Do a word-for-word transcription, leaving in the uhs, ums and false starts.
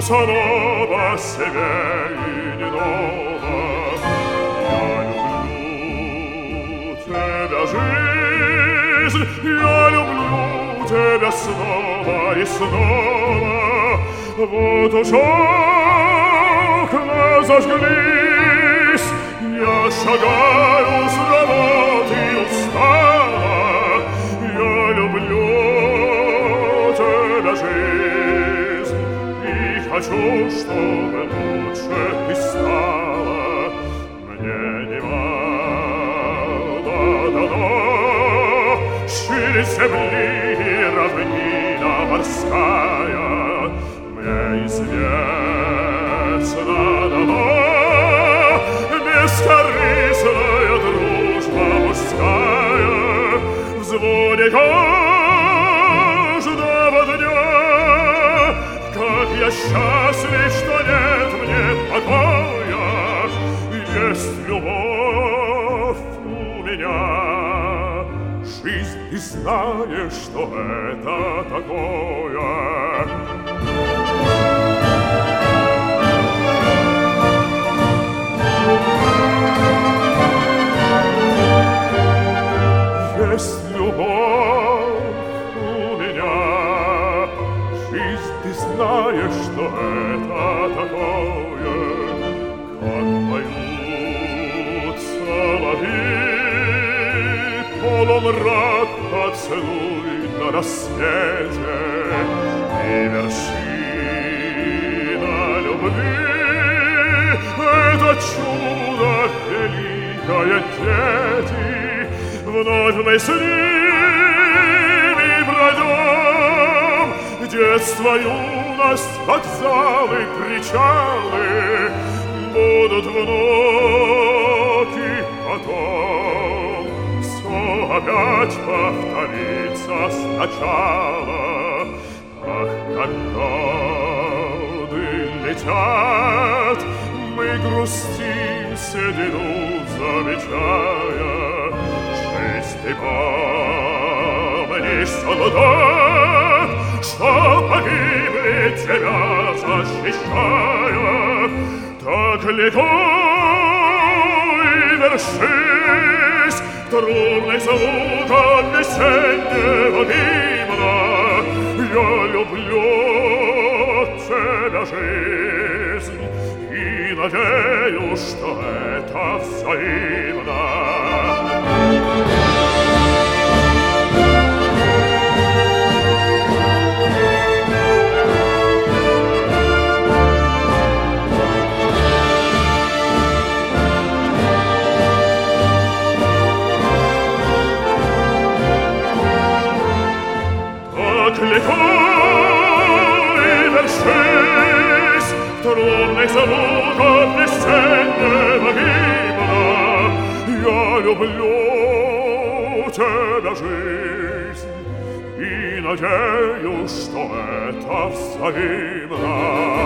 снова себе иного. Я люблю тебя, жизнь, я люблю тебя снова и снова. Вот уж окна зажглись, я шагаю с работы устала. Я люблю тебя, жизнь, и хочу, чтобы лучше ты стала. Мне немало дано, шире земли и равнина морская. Мне известно давно бескорыстная дружба мужская. В звоне каждого дня, как я счастлив, что нет мне покоя. Есть любовь у меня, жизнь, ты знаешь, что это такое. Есть любовь у меня, жизнь, ты знаешь, что это такое. Как поют соловьи, полумрак поцелуй на рассвете, и вершина любви — это чудо великое, дети. Вновь мы с ними пройдем детство, юность, вокзалы, причалы. Будут внуки потом, все опять повторится сначала. Ах, как годы летят, мы грустим седину замечая. Ты помнишь, солдат, что погибли тебя защищая? Так легко и вершись трубный звук от весеннего гимна. Я люблю тебя, жизнь, и надеюсь, что это взаимно. Легко и вершись трубный звук от весеннего гимна. Я люблю тебя, жизнь, и надеюсь, что это взаимно.